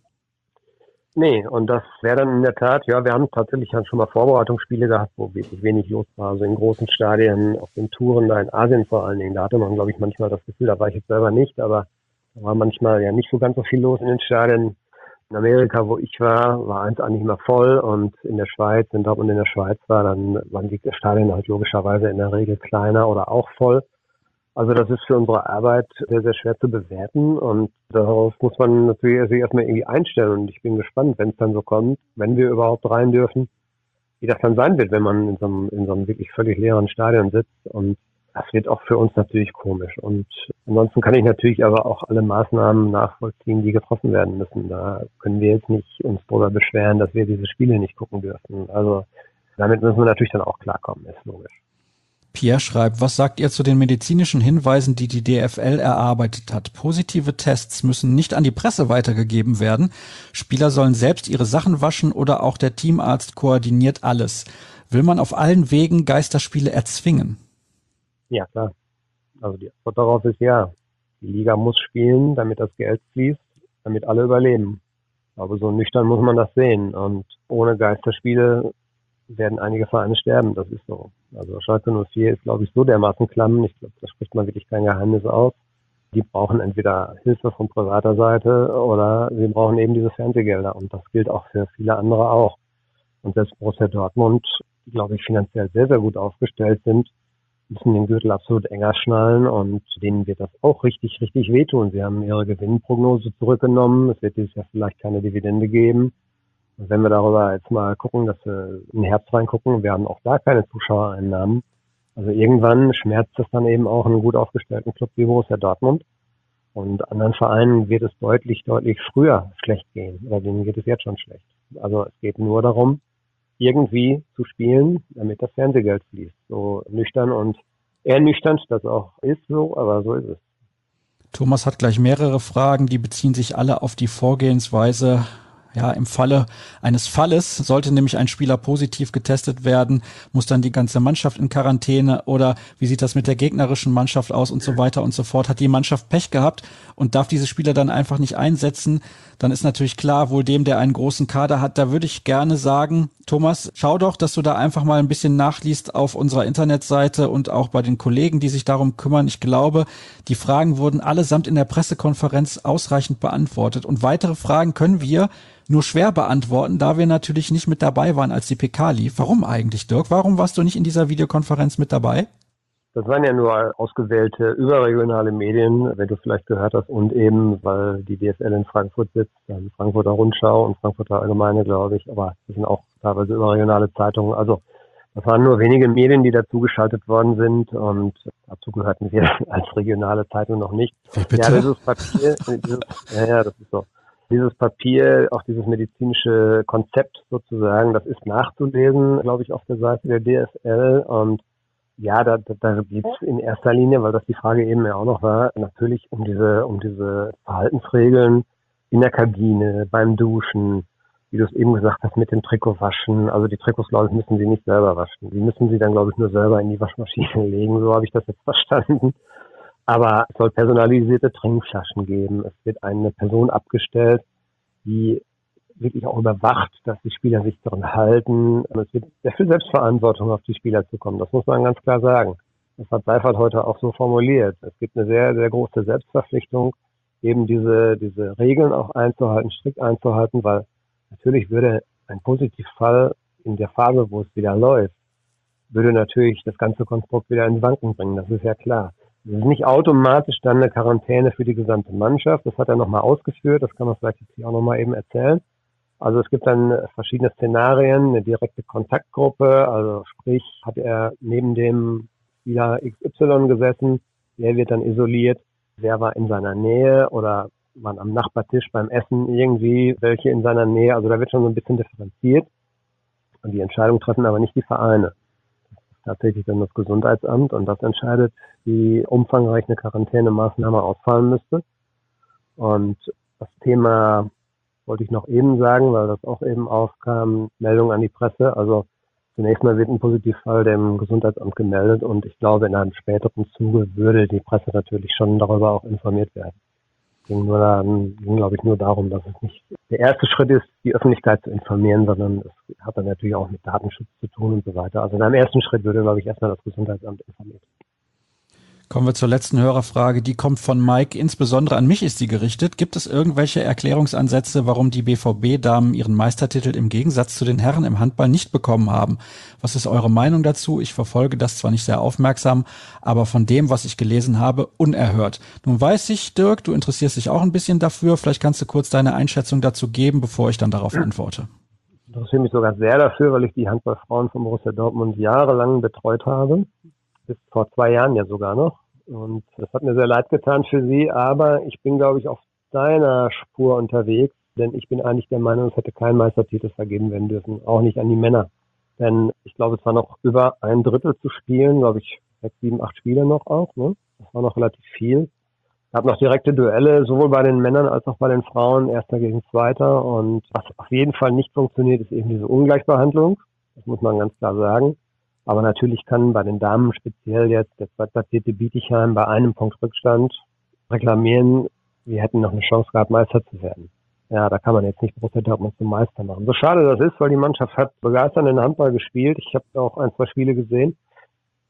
Nee, und das wäre dann in der Tat, ja, wir haben tatsächlich schon mal Vorbereitungsspiele gehabt, wo wirklich wenig los war. Also in großen Stadien, auf den Touren da in Asien vor allen Dingen, da hatte man, glaube ich, manchmal das Gefühl, da war ich jetzt selber nicht, aber da war manchmal ja nicht so ganz so viel los in den Stadien. In Amerika, wo ich war eins eigentlich immer voll und in der Schweiz, in Dortmund in der Schweiz dann waren die Stadien halt logischerweise in der Regel kleiner oder auch voll. Also das ist für unsere Arbeit sehr, sehr schwer zu bewerten und darauf muss man natürlich sich erstmal irgendwie einstellen und ich bin gespannt, wenn es dann so kommt, wenn wir überhaupt rein dürfen, wie das dann sein wird, wenn man in so einem wirklich völlig leeren Stadion sitzt und das wird auch für uns natürlich komisch und ansonsten kann ich natürlich aber auch alle Maßnahmen nachvollziehen, die getroffen werden müssen. Da können wir jetzt nicht uns darüber beschweren, dass wir diese Spiele nicht gucken dürfen. Also damit müssen wir natürlich dann auch klarkommen, ist logisch. Pierre schreibt, was sagt ihr zu den medizinischen Hinweisen, die die DFL erarbeitet hat? Positive Tests müssen nicht an die Presse weitergegeben werden. Spieler sollen selbst ihre Sachen waschen oder auch der Teamarzt koordiniert alles. Will man auf allen Wegen Geisterspiele erzwingen? Ja, klar. Also die Antwort darauf ist ja. Die Liga muss spielen, damit das Geld fließt, damit alle überleben. Aber so nüchtern muss man das sehen. Und ohne Geisterspiele werden einige Vereine sterben. Das ist so. Also Schalke 04 ist, glaube ich, so dermaßen klamm. Ich glaube, da spricht man wirklich kein Geheimnis aus. Die brauchen entweder Hilfe von privater Seite oder sie brauchen eben diese Fernsehgelder. Und das gilt auch für viele andere auch. Und selbst Borussia Dortmund, die, glaube ich, finanziell sehr, sehr gut aufgestellt sind, müssen den Gürtel absolut enger schnallen und denen wird das auch richtig, richtig wehtun. Sie haben ihre Gewinnprognose zurückgenommen. Es wird dieses Jahr vielleicht keine Dividende geben. Und wenn wir darüber jetzt mal gucken, dass wir in den Herbst reingucken, wir haben auch da keine Zuschauereinnahmen. Also irgendwann schmerzt es dann eben auch einen gut aufgestellten Club wie Borussia Dortmund. Und anderen Vereinen wird es deutlich, deutlich früher schlecht gehen. Oder denen geht es jetzt schon schlecht. Also es geht nur darum, irgendwie zu spielen, damit das Fernsehgeld fließt. So nüchtern und ernüchternd das auch ist so, aber so ist es. Thomas hat gleich mehrere Fragen, die beziehen sich alle auf die Vorgehensweise. Ja, im Falle eines Falles sollte nämlich ein Spieler positiv getestet werden, muss dann die ganze Mannschaft in Quarantäne oder wie sieht das mit der gegnerischen Mannschaft aus und so weiter und so fort. Hat die Mannschaft Pech gehabt und darf diese Spieler dann einfach nicht einsetzen, dann ist natürlich klar, wohl dem, der einen großen Kader hat, da würde ich gerne sagen, Thomas, schau doch, dass du da einfach mal ein bisschen nachliest auf unserer Internetseite und auch bei den Kollegen, die sich darum kümmern. Ich glaube, die Fragen wurden allesamt in der Pressekonferenz ausreichend beantwortet und weitere Fragen können wir nur schwer beantworten, da wir natürlich nicht mit dabei waren, als die PK lief. Warum eigentlich, Dirk? Warum warst du nicht in dieser Videokonferenz mit dabei? Das waren ja nur ausgewählte überregionale Medien, wenn du vielleicht gehört hast, und eben, weil die DFL in Frankfurt sitzt, dann Frankfurter Rundschau und Frankfurter Allgemeine, glaube ich, aber das sind auch teilweise überregionale Zeitungen. Also das waren nur wenige Medien, die dazugeschaltet worden sind und dazu gehörten wir als regionale Zeitung noch nicht. Wie bitte? Ja, dieses Papier, das ist so. Dieses Papier, auch dieses medizinische Konzept sozusagen, das ist nachzulesen, glaube ich, auf der Seite der DFL. Und ja, da geht es in erster Linie, weil das die Frage eben ja auch noch war, natürlich um diese Verhaltensregeln in der Kabine, beim Duschen, wie du es eben gesagt hast, mit dem Trikot waschen. Also die Trikots, glaube ich, müssen sie nicht selber waschen. Die müssen sie dann, glaube ich, nur selber in die Waschmaschine legen. So habe ich das jetzt verstanden. Aber es soll personalisierte Trinkflaschen geben. Es wird eine Person abgestellt, die wirklich auch überwacht, dass die Spieler sich daran halten. Es wird sehr viel Selbstverantwortung auf die Spieler zukommen. Das muss man ganz klar sagen. Das hat Seifert heute auch so formuliert. Es gibt eine sehr, sehr große Selbstverpflichtung, eben diese Regeln auch einzuhalten, strikt einzuhalten, weil natürlich würde ein Positivfall in der Phase, wo es wieder läuft, würde natürlich das ganze Konstrukt wieder ins Wanken bringen. Das ist ja klar. Es ist nicht automatisch dann eine Quarantäne für die gesamte Mannschaft. Das hat er nochmal ausgeführt. Das kann man vielleicht jetzt hier auch nochmal eben erzählen. Also es gibt dann verschiedene Szenarien, eine direkte Kontaktgruppe. Also sprich, hat er neben dem Spieler XY gesessen, der wird dann isoliert. Wer war in seiner Nähe oder waren am Nachbartisch beim Essen irgendwie welche in seiner Nähe. Also da wird schon so ein bisschen differenziert. Und die Entscheidung treffen aber nicht die Vereine. Tatsächlich dann das Gesundheitsamt und das entscheidet, wie umfangreich eine Quarantänemaßnahme ausfallen müsste. Und das Thema wollte ich noch eben sagen, weil das auch eben aufkam, Meldung an die Presse. Also zunächst mal wird ein Positivfall dem Gesundheitsamt gemeldet und ich glaube, in einem späteren Zuge würde die Presse natürlich schon darüber auch informiert werden. Ging, glaube ich, nur darum, dass es nicht der erste Schritt ist, die Öffentlichkeit zu informieren, sondern es hat dann natürlich auch mit Datenschutz zu tun und so weiter. Also in einem ersten Schritt würde, glaube ich, erstmal das Gesundheitsamt informiert. Kommen wir zur letzten Hörerfrage. Die kommt von Mike. Insbesondere an mich ist sie gerichtet. Gibt es irgendwelche Erklärungsansätze, warum die BVB-Damen ihren Meistertitel im Gegensatz zu den Herren im Handball nicht bekommen haben? Was ist eure Meinung dazu? Ich verfolge das zwar nicht sehr aufmerksam, aber von dem, was ich gelesen habe, unerhört. Nun weiß ich, Dirk, du interessierst dich auch ein bisschen dafür. Vielleicht kannst du kurz deine Einschätzung dazu geben, bevor ich dann darauf antworte. Ich interessiere mich sogar sehr dafür, weil ich die Handballfrauen von Borussia Dortmund jahrelang betreut habe. Bis vor 2 Jahren ja sogar noch. Und das hat mir sehr leid getan für sie, aber ich bin, glaube ich, auf deiner Spur unterwegs, denn ich bin eigentlich der Meinung, es hätte kein Meistertitel vergeben werden dürfen, auch nicht an die Männer. Denn ich glaube, es war noch über 1/3 zu spielen, glaube ich, 6, 7, 8 Spiele noch auch, ne? Das war noch relativ viel. Es gab noch direkte Duelle, sowohl bei den Männern als auch bei den Frauen, Erster gegen Zweiter. Und was auf jeden Fall nicht funktioniert, ist eben diese Ungleichbehandlung. Das muss man ganz klar sagen. Aber natürlich kann bei den Damen speziell jetzt der zweitplatzierte Bietigheim bei einem Punkt Rückstand reklamieren, wir hätten noch eine Chance gehabt, Meister zu werden. Ja, da kann man jetzt nicht Borussia Dortmund zum Meister machen. So schade das ist, weil die Mannschaft hat begeisternden Handball gespielt. Ich habe auch 1, 2 Spiele gesehen.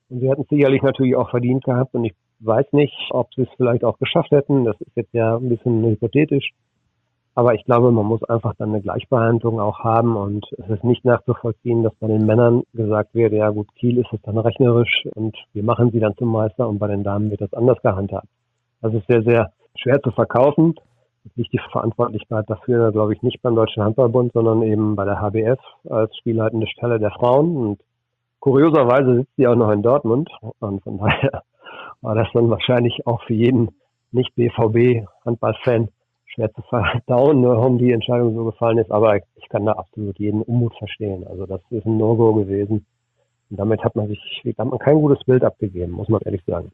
Und sie hätten es sicherlich natürlich auch verdient gehabt. Und ich weiß nicht, ob sie es vielleicht auch geschafft hätten. Das ist jetzt ja ein bisschen hypothetisch. Aber ich glaube, man muss einfach dann eine Gleichbehandlung auch haben. Und es ist nicht nachzuvollziehen, dass bei den Männern gesagt wird, ja gut, Kiel ist es dann rechnerisch und wir machen sie dann zum Meister. Und bei den Damen wird das anders gehandhabt. Das ist sehr, sehr schwer zu verkaufen. Es liegt die Verantwortlichkeit dafür, glaube ich, nicht beim Deutschen Handballbund, sondern eben bei der HBF als spielleitende Stelle der Frauen. Und kurioserweise sitzt sie auch noch in Dortmund. Und von daher war das dann wahrscheinlich auch für jeden Nicht-BVB-Handball-Fan schwer zu verdauen, warum die Entscheidung so gefallen ist. Aber ich kann da absolut jeden Unmut verstehen. Also das ist ein No-Go gewesen. Und damit hat man kein gutes Bild abgegeben, muss man ehrlich sagen.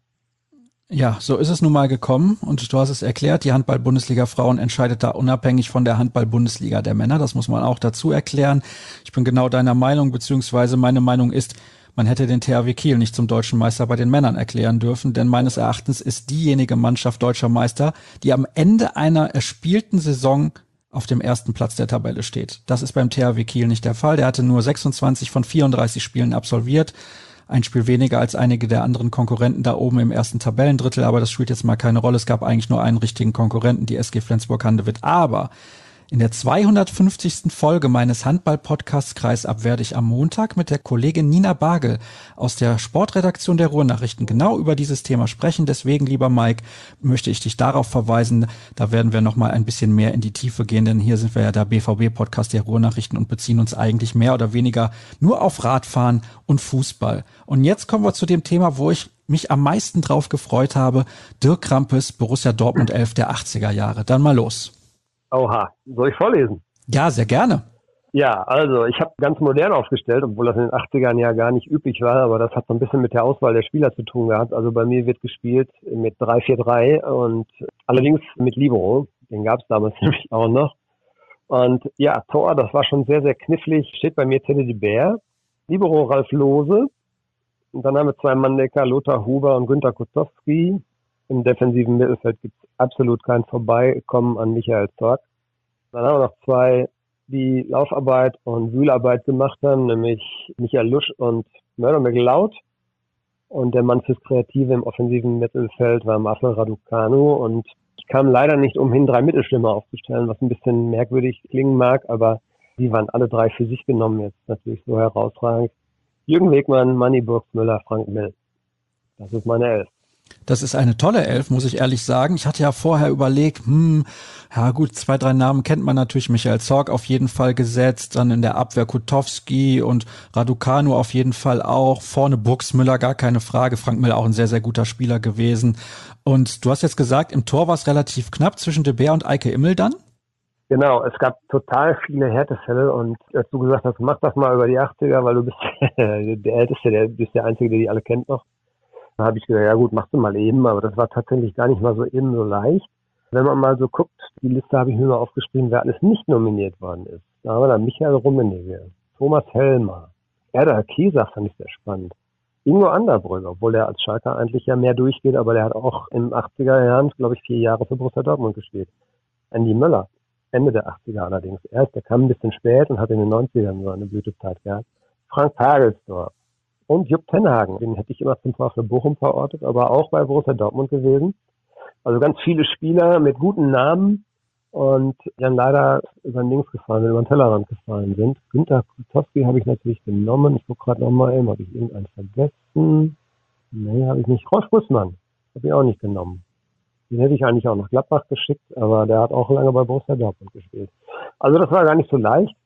Ja, so ist es nun mal gekommen und du hast es erklärt, die Handball-Bundesliga Frauen entscheidet da unabhängig von der Handball-Bundesliga der Männer, das muss man auch dazu erklären. Ich bin genau deiner Meinung, beziehungsweise meine Meinung ist, man hätte den THW Kiel nicht zum deutschen Meister bei den Männern erklären dürfen, denn meines Erachtens ist diejenige Mannschaft deutscher Meister, die am Ende einer erspielten Saison auf dem ersten Platz der Tabelle steht. Das ist beim THW Kiel nicht der Fall, der hatte nur 26 von 34 Spielen absolviert. Ein Spiel weniger als einige der anderen Konkurrenten da oben im ersten Tabellendrittel, aber das spielt jetzt mal keine Rolle. Es gab eigentlich nur einen richtigen Konkurrenten, die SG Flensburg-Handewitt. Aber in der 250. Folge meines Handball-Podcasts Kreisab werde ich am Montag mit der Kollegin Nina Bagel aus der Sportredaktion der Ruhrnachrichten genau über dieses Thema sprechen. Deswegen, lieber Mike, möchte ich dich darauf verweisen. Da werden wir noch mal ein bisschen mehr in die Tiefe gehen, denn hier sind wir ja der BVB-Podcast der Ruhrnachrichten und beziehen uns eigentlich mehr oder weniger nur auf Radfahren und Fußball. Und jetzt kommen wir zu dem Thema, wo ich mich am meisten drauf gefreut habe. Dirk Krampes, Borussia Dortmund 11 der 80er Jahre. Dann mal los. Oha, soll ich vorlesen? Ja, sehr gerne. Ja, also ich habe ganz modern aufgestellt, obwohl das in den 80ern ja gar nicht üblich war, aber das hat so ein bisschen mit der Auswahl der Spieler zu tun gehabt. Also bei mir wird gespielt mit 3-4-3 und allerdings mit Libero, den gab es damals nämlich auch noch. Und ja, Tor, das war schon sehr, sehr knifflig, steht bei mir Teddy Bär, Libero Ralf Lohse und dann haben wir zwei Manndecker, Lothar Huber und Günter Kutowski. Im defensiven Mittelfeld gibt es absolut kein Vorbeikommen an Michael Zorc. Dann haben wir noch zwei, die Laufarbeit und Wühlarbeit gemacht haben, nämlich Michael Lusch und Mörder McLeod. Und der Mann fürs Kreative im offensiven Mittelfeld war Marcel Raducanu. Und ich kam leider nicht umhin, 3 Mittelstürmer aufzustellen, was ein bisschen merkwürdig klingen mag, aber die waren alle 3 für sich genommen jetzt natürlich so herausragend. Jürgen Wegmann, Manni Burgsmüller, Frank Mill. Das ist meine 11. Das ist eine tolle 11, muss ich ehrlich sagen. Ich hatte ja vorher überlegt, ja gut, 2, 3 Namen kennt man natürlich. Michael Zorc auf jeden Fall gesetzt, dann in der Abwehr Kutowski und Raducanu auf jeden Fall auch. Vorne Burgsmüller, gar keine Frage. Frank Mill auch ein sehr, sehr guter Spieler gewesen. Und du hast jetzt gesagt, im Tor war es relativ knapp zwischen De Beer und Eike Immel dann? Genau, es gab total viele Härtefälle und als du gesagt hast, mach das mal über die 80er, weil du bist der Älteste, bist der Einzige, der die alle kennt noch. Da habe ich gesagt, ja gut, machst du mal eben, aber das war tatsächlich gar nicht mal so eben so leicht. Wenn man mal so guckt, die Liste habe ich mir mal aufgeschrieben, wer alles nicht nominiert worden ist. Da haben wir dann Michael Rummenigge, Thomas Helmer, Erdal Kieser fand ich sehr spannend. Ingo Anderbrügge, obwohl der als Schalker eigentlich ja mehr durchgeht, aber der hat auch in den 80er Jahren, glaube ich, 4 Jahre für Borussia Dortmund gespielt. Andy Möller, Ende der 80er allerdings erst, der kam ein bisschen spät und hat in den 90ern so eine Blütezeit gehabt. Frank Pagelsdorf. Und Jupp Tenhagen, den hätte ich immer zum VfL Bochum verortet, aber auch bei Borussia Dortmund gewesen. Also ganz viele Spieler mit guten Namen und die dann leider über den Links gefallen, über den Tellerrand gefallen sind. Günter Kutowski habe ich natürlich genommen. Ich gucke gerade nochmal eben, habe ich irgendeinen vergessen? Nee, habe ich nicht. Rolf Bussmann habe ich auch nicht genommen. Den hätte ich eigentlich auch nach Gladbach geschickt, aber der hat auch lange bei Borussia Dortmund gespielt. Also das war gar nicht so leicht.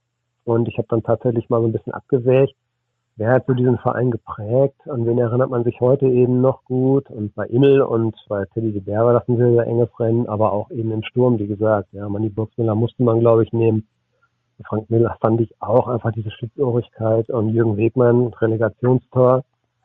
Und ich habe dann tatsächlich mal so ein bisschen abgewägt. Wer hat so diesen Verein geprägt? An wen erinnert man sich heute eben noch gut? Und bei Immel und bei Teddy de Beer war das ein sehr, sehr enges Rennen, aber auch eben im Sturm, wie gesagt. Ja, Manni Burgsmüller musste man, glaube ich, nehmen. Frank Mill fand ich auch einfach diese Schlitzohrigkeit. Und Jürgen Wegmann, Relegationstor.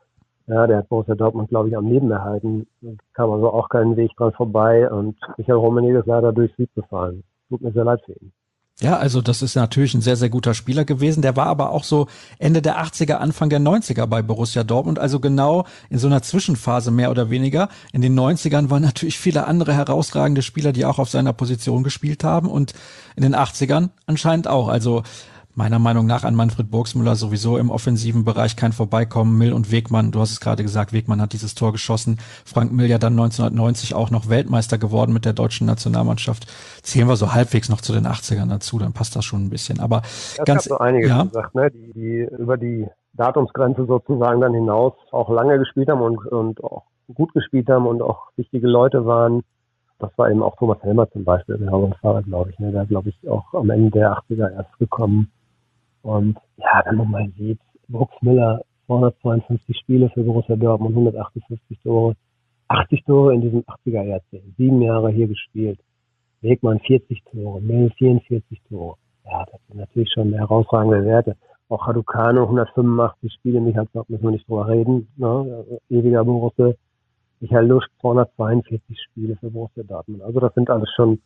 Ja, der hat Borussia Dortmund, glaube ich, am Leben erhalten. Da kam also auch keinen Weg dran vorbei. Und Michael Rummenigge ist leider durchs Sieg gefallen. Tut mir sehr leid für ihn. Ja, also das ist natürlich ein sehr, sehr guter Spieler gewesen. Der war aber auch so Ende der 80er, Anfang der 90er bei Borussia Dortmund. Also genau in so einer Zwischenphase mehr oder weniger. In den 90ern waren natürlich viele andere herausragende Spieler, die auch auf seiner Position gespielt haben. Und in den 80ern anscheinend auch. Also Meiner Meinung nach an Manfred Burgsmüller sowieso im offensiven Bereich kein Vorbeikommen. Mill und Wegmann, du hast es gerade gesagt, Wegmann hat dieses Tor geschossen. Frank Mill ja dann 1990 auch noch Weltmeister geworden mit der deutschen Nationalmannschaft. Zählen wir so halbwegs noch zu den 80ern dazu, dann passt das schon ein bisschen. Aber das ganz, so einige gesagt, ne, die über die Datumsgrenze sozusagen dann hinaus auch lange gespielt haben und auch gut gespielt haben und auch wichtige Leute waren. Das war eben auch Thomas Helmer zum Beispiel, genau, glaube ich. Ne, der, glaube ich, auch am Ende der 80er erst gekommen. Und ja, wenn man mal sieht, Burgsmüller 252 Spiele für Borussia Dortmund, 158 Tore, 80 Tore in diesem 80er-Jahrzehnt, 7 Jahre hier gespielt. Wegmann 40 Tore, Mill 44 Tore. Ja, das sind natürlich schon herausragende Werte. Auch Raducanu 185 Spiele, Michael Zorc müssen wir nicht drüber reden, ne? Ewiger Borussia. Michael Lusch 242 Spiele für Borussia Dortmund. Also das sind alles schon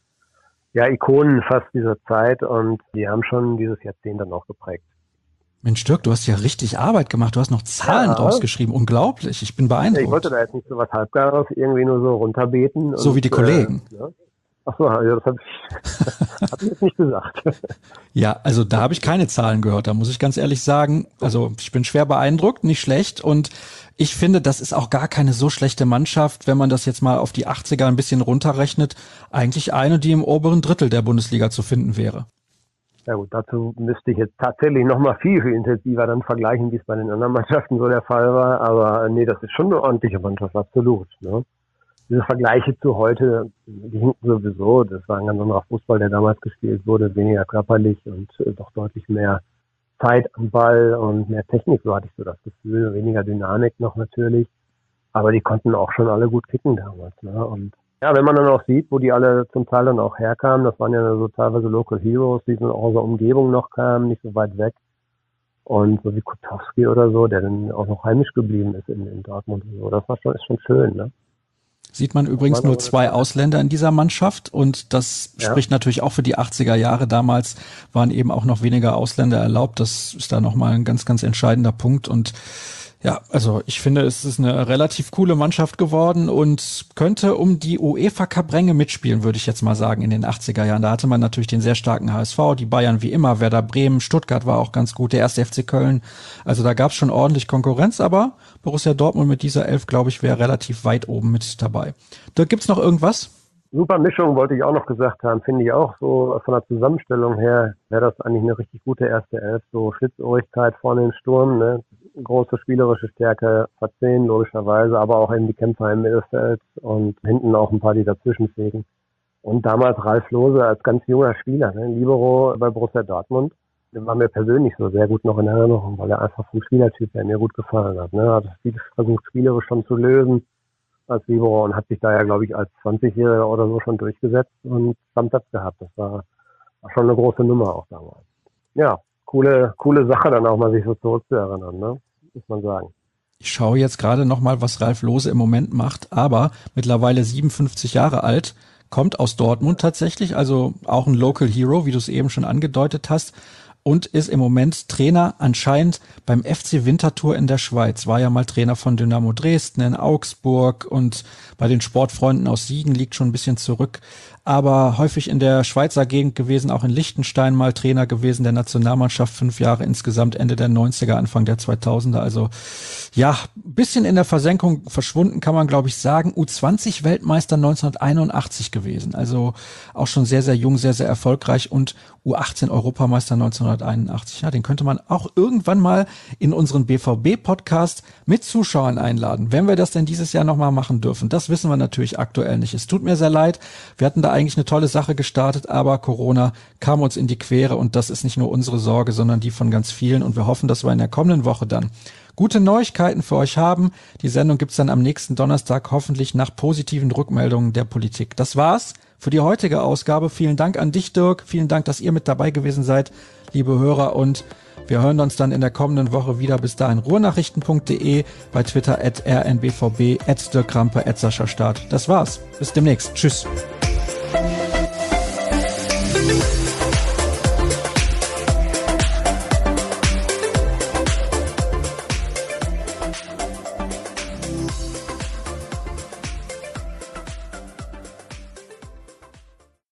Ikonen fast dieser Zeit und die haben schon dieses Jahrzehnt dann auch geprägt. Mensch, Dirk, du hast ja richtig Arbeit gemacht. Du hast noch Zahlen rausgeschrieben. Unglaublich. Ich bin beeindruckt. Ich wollte da jetzt nicht so was Halbgares irgendwie nur so runterbeten. So wie die Kollegen. Ach so, ja, das habe ich jetzt nicht gesagt. Ja, also da habe ich keine Zahlen gehört. Da muss ich ganz ehrlich sagen, also ich bin schwer beeindruckt, nicht schlecht. Und ich finde, das ist auch gar keine so schlechte Mannschaft, wenn man das jetzt mal auf die 80er ein bisschen runterrechnet. Eigentlich eine, die im oberen Drittel der Bundesliga zu finden wäre. Ja gut, dazu müsste ich jetzt tatsächlich nochmal viel intensiver dann vergleichen, wie es bei den anderen Mannschaften so der Fall war. Aber nee, das ist schon eine ordentliche Mannschaft, absolut. Ne? Diese Vergleiche zu heute, die hinken sowieso. Das war ein ganz anderer Fußball, der damals gespielt wurde, weniger körperlich und doch deutlich mehr Zeit am Ball und mehr Technik, so hatte ich so das Gefühl, weniger Dynamik noch natürlich. Aber die konnten auch schon alle gut kicken damals. Ne? Und ja, wenn man dann auch sieht, wo die alle zum Teil dann auch herkamen, das waren ja so teilweise Local Heroes, die dann auch aus der Umgebung noch kamen, nicht so weit weg. Und so wie Kutowski oder so, der dann auch noch heimisch geblieben ist in Dortmund und so. Das war schon, ist schon schön, ne? Sieht man übrigens nur 2 Ausländer in dieser Mannschaft und das spricht natürlich auch für die 80er Jahre. Damals waren eben auch noch weniger Ausländer erlaubt. Das ist da nochmal ein ganz, ganz entscheidender Punkt und ja, also ich finde, es ist eine relativ coole Mannschaft geworden und könnte um die UEFA-Cup-Ränge mitspielen, würde ich jetzt mal sagen, in den 80er Jahren. Da hatte man natürlich den sehr starken HSV, die Bayern wie immer, Werder Bremen, Stuttgart war auch ganz gut, der 1. FC Köln. Also da gab es schon ordentlich Konkurrenz, aber Borussia Dortmund mit dieser 11, glaube ich, wäre relativ weit oben mit dabei. Da gibt's noch irgendwas? Super Mischung, wollte ich auch noch gesagt haben, finde ich auch so von der Zusammenstellung her, wäre das eigentlich eine richtig gute erste 11, so Schlitzohrigkeit vorne im Sturm, ne? Große spielerische Stärke, verzehn logischerweise, aber auch eben die Kämpfer im Mittelfeld und hinten auch ein paar, die dazwischen fegen. Und damals Ralf Lohse als ganz junger Spieler, ne? Libero bei Borussia Dortmund, der war mir persönlich so sehr gut noch in Erinnerung, weil er einfach vom Spielertyp her mir gut gefallen hat. Ne? Hat vieles versucht, spielerisch schon zu lösen als Libero und hat sich da ja, glaube ich, als 20-Jähriger oder so schon durchgesetzt und Stammplatz gehabt. Das war schon eine große Nummer auch damals. Ja, coole Sache dann auch mal sich so zurückzuerinnern, ne? Muss man sagen. Ich schaue jetzt gerade nochmal, was Ralf Lohse im Moment macht, aber mittlerweile 57 Jahre alt, kommt aus Dortmund tatsächlich, also auch ein Local Hero, wie du es eben schon angedeutet hast, und ist im Moment Trainer anscheinend beim FC Winterthur in der Schweiz. War ja mal Trainer von Dynamo Dresden in Augsburg und bei den Sportfreunden aus Siegen, liegt schon ein bisschen zurück. Aber häufig in der Schweizer Gegend gewesen, auch in Liechtenstein mal Trainer gewesen, der Nationalmannschaft 5 Jahre insgesamt, Ende der 90er, Anfang der 2000er. Also ja, bisschen in der Versenkung verschwunden, kann man glaube ich sagen. U20-Weltmeister 1981 gewesen. Also auch schon sehr, sehr jung, sehr, sehr erfolgreich und U18-Europameister 1981. Ja, den könnte man auch irgendwann mal in unseren BVB-Podcast mit Zuschauern einladen, wenn wir das denn dieses Jahr nochmal machen dürfen. Das wissen wir natürlich aktuell nicht. Es tut mir sehr leid. Wir hatten da eigentlich eine tolle Sache gestartet, aber Corona kam uns in die Quere und das ist nicht nur unsere Sorge, sondern die von ganz vielen und wir hoffen, dass wir in der kommenden Woche dann gute Neuigkeiten für euch haben. Die Sendung gibt's dann am nächsten Donnerstag, hoffentlich nach positiven Rückmeldungen der Politik. Das war's für die heutige Ausgabe. Vielen Dank an dich, Dirk. Vielen Dank, dass ihr mit dabei gewesen seid, liebe Hörer. Und wir hören uns dann in der kommenden Woche wieder. Bis dahin ruhrnachrichten.de, bei Twitter @rnbvb, @dirkkrampe, @Sascha Staat. Das war's. Bis demnächst. Tschüss.